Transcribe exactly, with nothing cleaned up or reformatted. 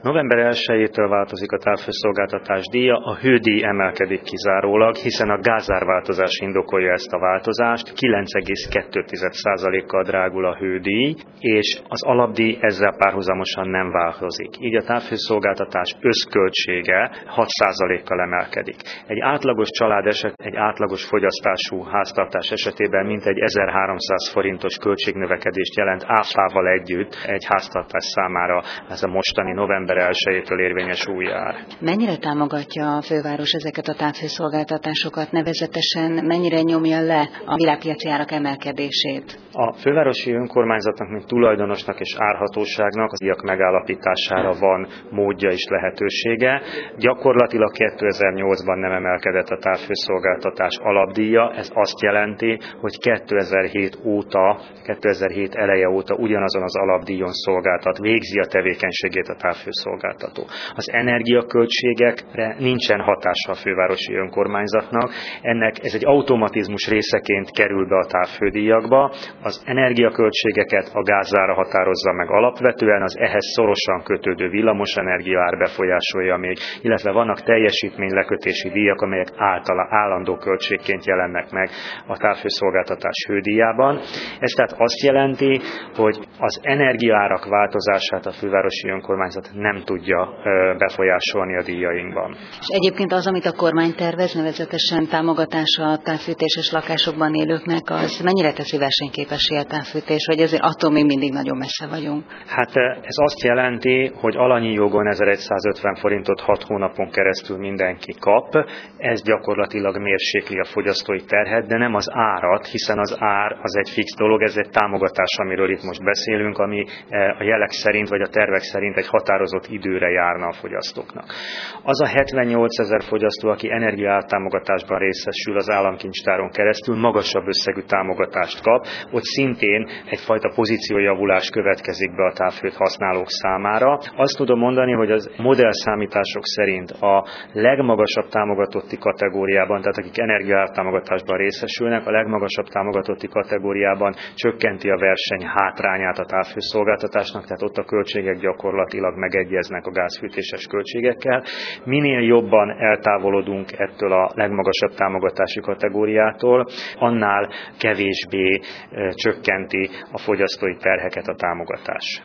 November elsejétől változik a távhőszolgáltatás díja, a hődíj emelkedik kizárólag, hiszen a gázárváltozás indokolja ezt a változást, kilenc egész kettő százalékkal drágul a hődíj, és az alapdíj ezzel párhuzamosan nem változik. Így a távhőszolgáltatás összköltsége hat százalékkal emelkedik. Egy átlagos család eset, egy átlagos fogyasztású háztartás esetében mintegy ezerháromszáz forintos költségnövekedést jelent áfával együtt egy háztartás számára ez a mostani november elsejétől érvényes új ár. Mennyire támogatja a főváros ezeket a távhőszolgáltatásokat, nevezetesen mennyire nyomja le a világpiaci árak emelkedését? A fővárosi önkormányzatnak, mint tulajdonosnak és árhatóságnak az díjak megállapítására van módja és lehetősége. Gyakorlatilag kétezer-nyolcban nem emelkedett a távhőszolgáltatás alapdíja, ez azt jelenti, hogy kétezer-hét óta, kétezer-hét eleje óta ugyanazon az alapdíjon szolgáltat, végzi a tevékenységét a távhőszolgáltató. Az energiaköltségekre nincsen hatása a fővárosi önkormányzatnak, ennek ez egy automatizmus részeként kerül be a távhődíjakba. Az energiaköltségeket a gázára határozza meg alapvetően, az ehhez szorosan kötődő villamosenergia ár befolyásolja még, illetve vannak teljesítménylekötési díjak, amelyek általa állandó költségként jelennek meg a távhőszolgáltatás hődíjában. Ez tehát azt jelenti, hogy az energiaárak változását a fővárosi önkormányzat nem tudja befolyásolni a díjainkban. És egyébként az, amit a kormány tervez, nevezetesen támogatása a távfűtéses lakásokban élőknek, az mennyire teszi versenyképessé a távfűtés, vagy ezért attól még mindig nagyon messze vagyunk? Hát ez azt jelenti, hogy alanyi jogon ezerszázötven forintot hat hónapon keresztül mindenki kap, ez gyakorlatilag mérsékli a fogyasztói terhet, de nem az árat, hiszen az ár az egy fix dolog, ez egy támogatás, amiről itt most beszélünk, ami a jelek szerint, vagy a tervek szerint egy határozott időre járna a fogyasztóknak. Az a hetvennyolcezer fogyasztó, aki energiaártámogatásban részesül az államkincstáron keresztül, magasabb összegű támogatást kap, ott szintén egyfajta pozíciójavulás következik be a távhőt használók számára. Azt tudom mondani, hogy az modellszámítások szerint a legmagasabb támogatotti kategóriában, tehát akik energiaártámogatásban részesülnek, a legmagasabb támogatotti kategóriában csökkenti a verseny hátrányát a távhőszolgáltatásnak, tehát ott a költségek gyakorlatilag megegyeznek a gázfűtéses költségekkel. Minél jobban eltávolodunk ettől a legmagasabb támogatási kategóriától, annál kevésbé csökkenti a fogyasztói terheket a támogatás.